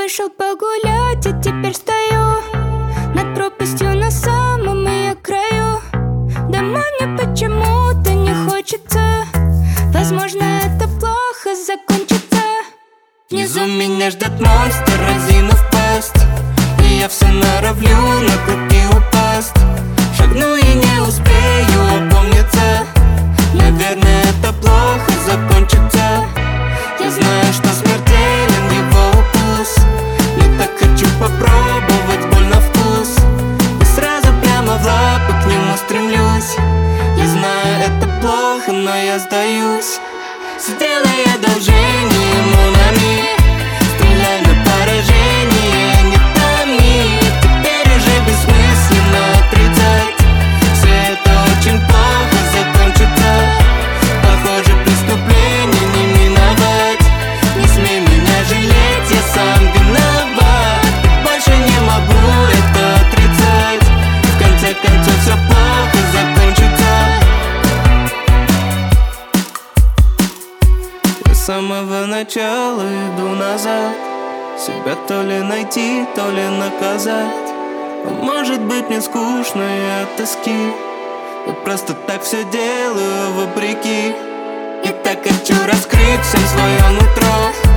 вышел погулять, и теперь стою над пропастью на самом ее краю. Домой мне почему-то не хочется. Возможно, это плохо закончится. Внизу меня ждет монстр, разинув пасть, и я все норовлю на круги упасть. Шагну и не успею опомниться. Наверное, это плохо закончится. Я знаю, что смертелен его укус, но так хочу попробовать боль на вкус. И сразу прямо в лапы к нему стремлюсь. Я знаю, это плохо, но я сдаюсь. Сделай одолжение ему на миг, стреляй на поражение, не томи. Теперь уже бессмысленно отрицать. Все это очень плохо закончится. Похоже, преступление не миновать. Не смей меня жалеть, я сам виноват. Больше не могу это отрицать. В конце концов все плохо закончится. С самого начала иду назад, себя то ли найти, то ли наказать. А может быть, мне скучно и от тоски. Я просто так все делаю вопреки. И так хочу раскрыть всем свое нутро.